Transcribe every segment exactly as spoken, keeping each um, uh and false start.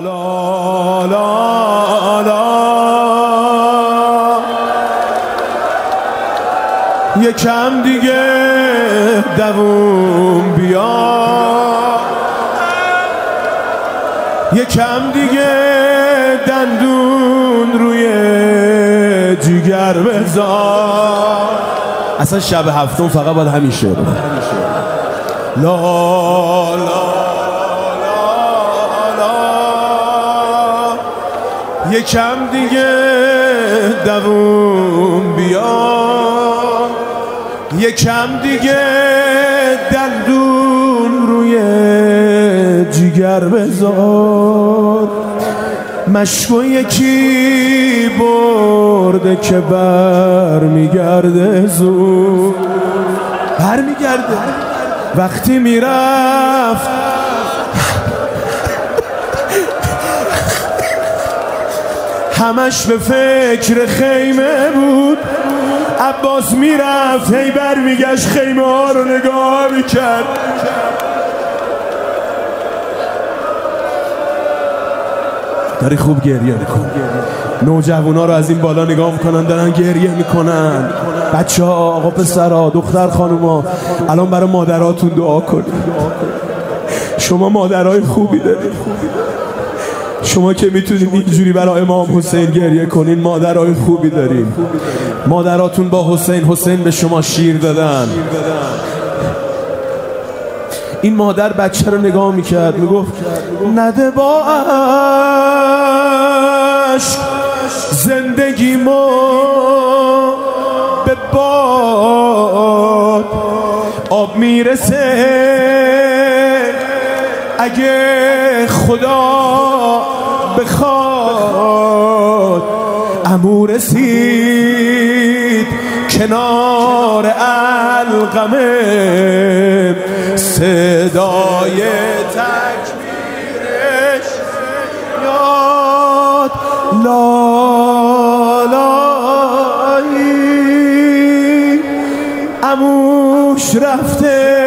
لا لا لا یکم دیگه دووم بیا، یکم دیگه دندون روی جیگر بذار. اصلا شب هفتم فقط باید همین شعر لا لا لا لا یکم دیگه دووم بیا، یکم دیگه دندون روی جیگر بذار. مشکو یکی برده که بر میگرده زود، بر میگرده وقتی میرفت همش به فکر خیمه بود. عباس میرفت هی بر میگشت خیمه ها رو نگاه میکرد. داری خوب گریه میکن. نوجوانا رو از این بالا نگاه میکنن دارن گریه میکنن. بچه ها، آقا پسرها، دختر خانوما، الان برای مادراتون دعا کنید. شما مادرای خوبی دارید. شما که میتونید اینجوری برای امام حسین گریه کنین، مادرای خوبی دارین. مادراتون با حسین حسین به شما شیر دادن. این مادر بچه رو نگاه میکرد میگفت نده با عشق زندگیمو به باد، آب میرسه اگه خدا بخواد. عمو رسید کنار القمه، صدای تکبیرش یاد لالایی. عموش رفته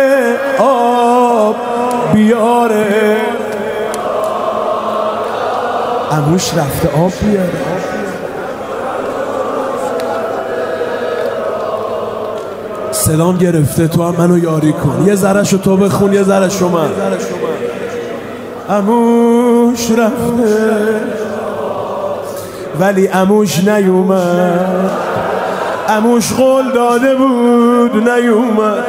آب بیاره، عموش رفته آب بیاره. سلام گرفته تو هم منو یاری کن. یه ذره‌شو تو بخون یه ذره‌شو من. عموش رفته ولی عموش نیومد. عموش قول داده بود نیومد.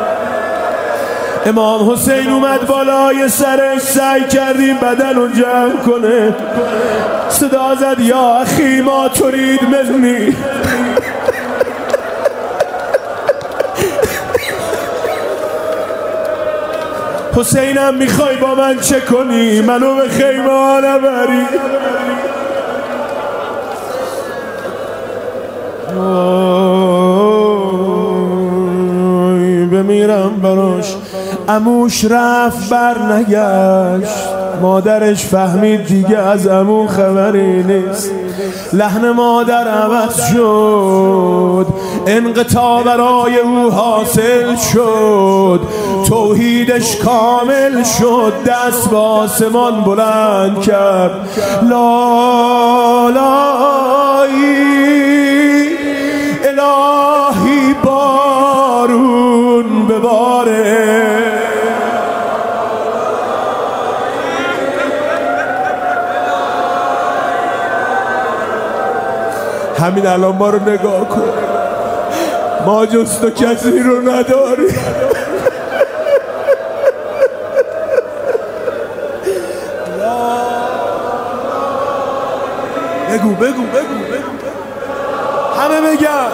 امام حسین اومد بالای سرش، سعی کردیم بدن رو جمع کنه. صدا زد یا اخی ما ترید منی. حسینم میخوای با من چه کنی؟ منو به خیمه ها نبری. بمیرم براش. عموش رفت بر نگشت. مادرش فهمید دیگه از عمو خبری نیست. لحن مادر عوض شد، انقطاع برای او حاصل شد. توحیدش کامل شد، دست به آسمان بلند کرد. لالایی الهی بارون بباره. همین الان ما رو نگاه کن، ما جز تو کسی رو نداری. بگو بگو بگو بگو همه بگن.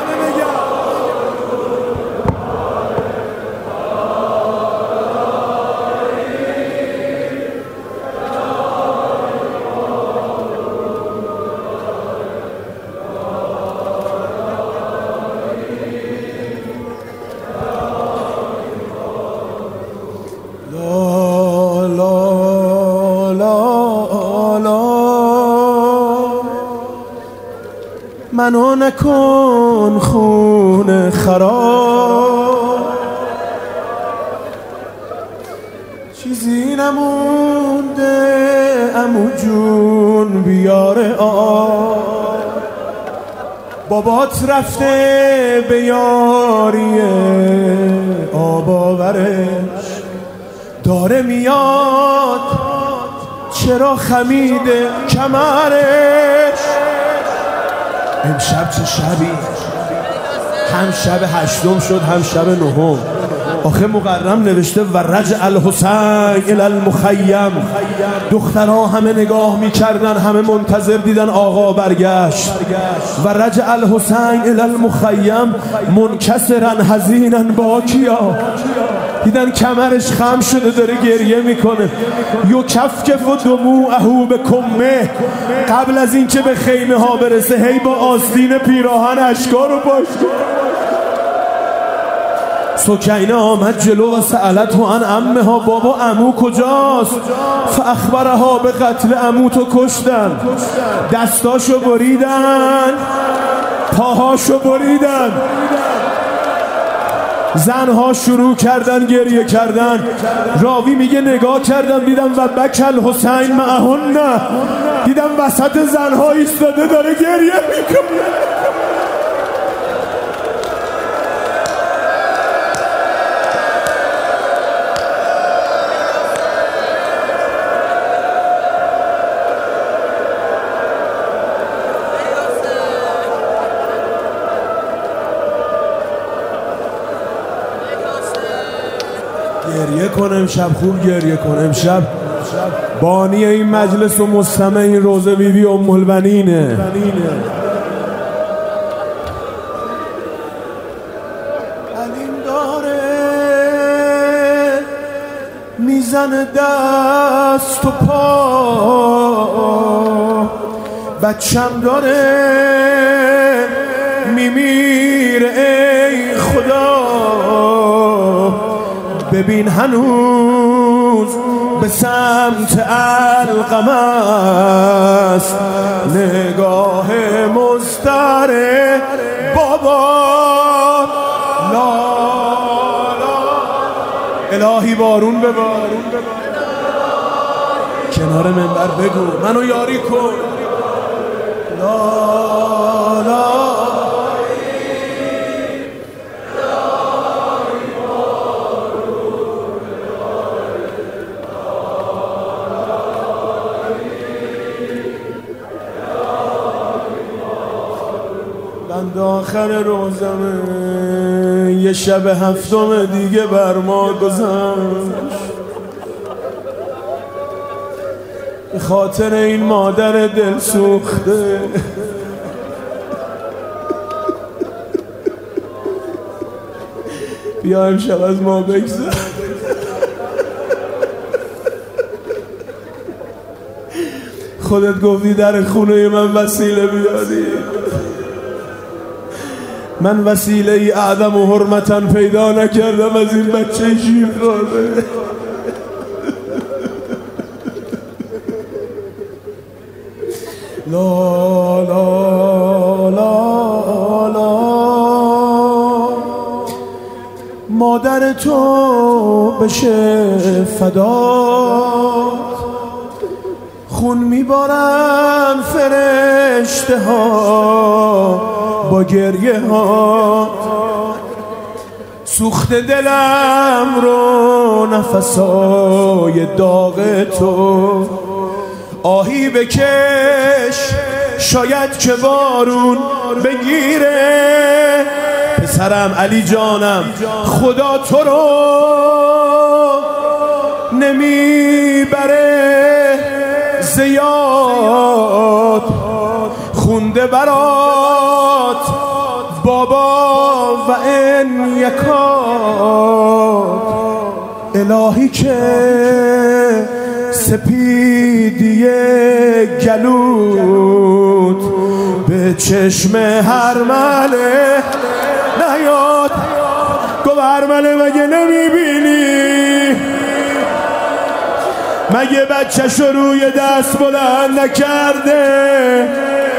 منو نکن خون خراب، چیزی نمونده عمو جون بیاره آب، بابات رفته به یاری آب آورش، داره میاد چرا خمیده کمرش. امشب چه شبی، هم شب هشتم شد هم شب نهم. آخه مقرم نوشته و رجع الحسین الی المخیم. دخترها همه نگاه میکردن، همه منتظر دیدن آقا برگشت. و رجع الحسین الی المخیم منکسرا حزینا باکیا. دیدن کمرش خم شده داره گریه میکنه. یو کفکف و دموعه به کمه. قبل از اینکه به خیمه ها برسه هی با آستین پیراهن اشکا رو پاش. سکینه آمد جلو و سألت عن عمها، بابا عمو کجاست؟ فاخبرها به قتل عمو تو کشتن، دستاشو بریدن، پاهاشو بریدن. زنها شروع کردن گریه کردن. راوی میگه نگاه کردم دیدم و بکل حسین معهن، دیدم وسط زنها ایستاده داره گریه میکنه. گریه کن امشب، خوب گریه کن امشب. بانی این مجلس و مستمع این روزه بیبی ام البنینه. علیم داره میزنه دست و پا، بچم داره میمیره ای خدا. ببین هنوز به سمت القم است نگاه مضطرب بابا. لا لا الهی بارون ببار، کنار منبر بگو منو یاری کن. لا لا بند آخر روزمه، یه شب هفتم دیگه بر ما گذشت. به خاطر این مادر دل سوخته بیا امشب از ما بگذر. خودت گفتی در خونه من وسیله بیاری، من وسیله ای اعظم و حرمتا پیدا نکردم از این بچه شیر خورده. لا لا لا لا مادر تو بشه فدا، خون میبارن فرشته ها با گریه ها. سوخت دلم رو نفسای داغ تو، آهی بکش شاید که بارون بگیره. پسرم علی جانم خدا تو رو نمیبره زیاد، خونده برات بابا و این یکات. الهی که سپیدی گلوت به چشم هرمله نیاد. گفت هرمله مگه نمیبینی؟ مگه بچه‌شو روی دست بلند نکرده؟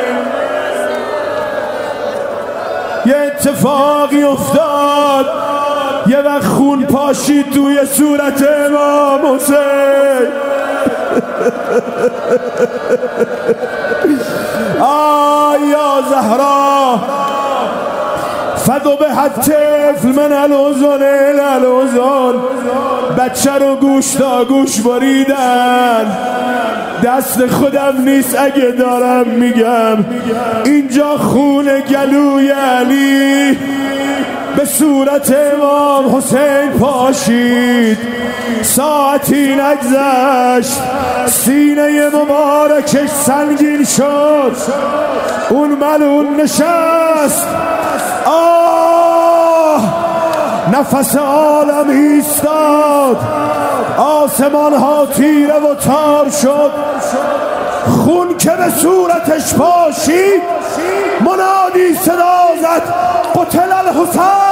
یه اتفاقی افتاد، یه وقت خون پاشید توی صورت امام حسین. آیا زهرا فدو به حد طفل من الوزن الوزن، بچه رو گوش تا گوش بریدن، دست خودم نیست اگه دارم میگم، اینجا خون گلوی علی به صورت امام حسین پاشید، ساعتی نگذشت سینه مبارکش سنگین شد، اون ملعون نشست، آه نفس عالم ایستاد، آسمان ها تیره و تار شد، خون که به صورتش پاشید، منادی صدا زد قتل الحسین.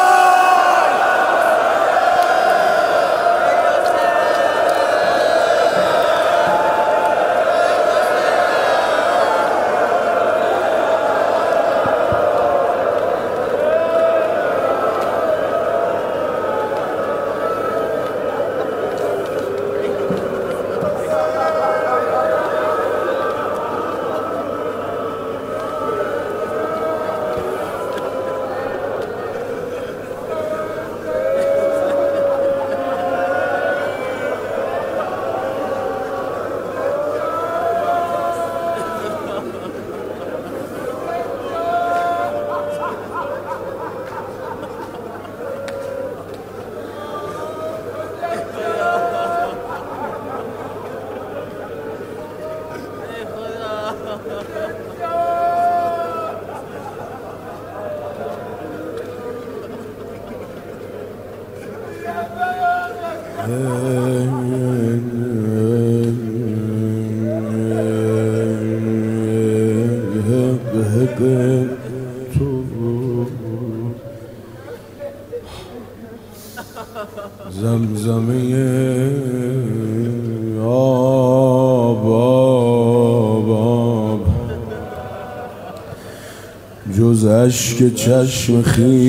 زمزمه آب آب آب جز اشک چشم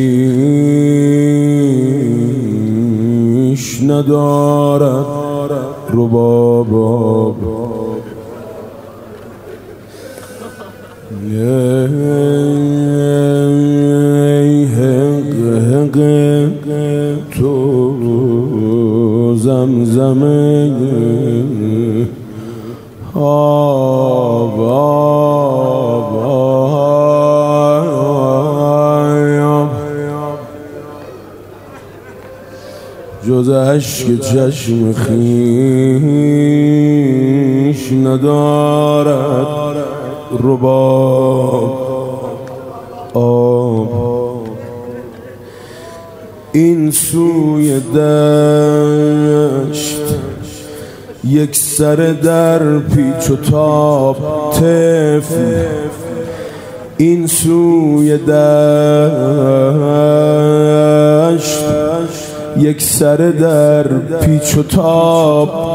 خویش ندارد رباب آب تو زمزمه آب آب آب جز اشک چشم خویش ندارد رباب آب این سوی دشت یک سر در پیچ و تاب طفل، این سوی دشت یک سر در پیچ و تاب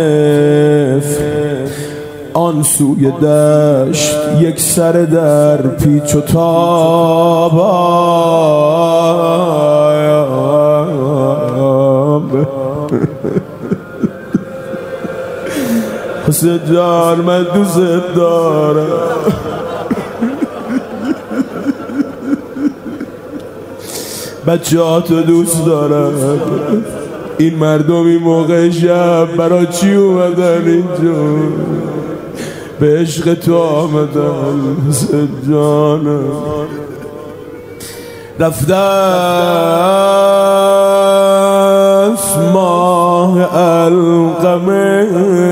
طفل، آن سوی دشت یک سر در پیچ و تاب حسین جان من دوست دارم، بچه ها تو دوست دارم، این مردم این موقع شب برای چی اومدن اینجا؟ به عشق تو آمدن حسین جانم. رفته است ماه القمه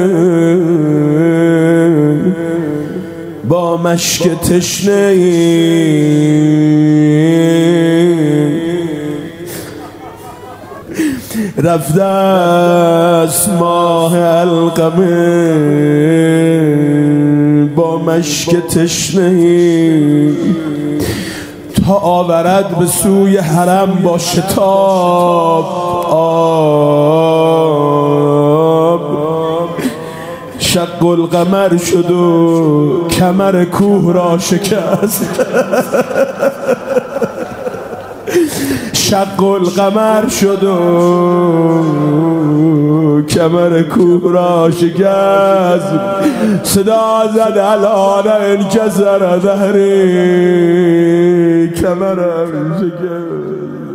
با مشک تشنه رفته است ماه القمه با مشک تشنه تا آورد به سوی حرم با شتاب آب. شق القمر شد و کمر کوه را شکست، شق القمر شد و کمر کوه را شکست. صدا زد الان انکسر ظهری، کمرم شکست.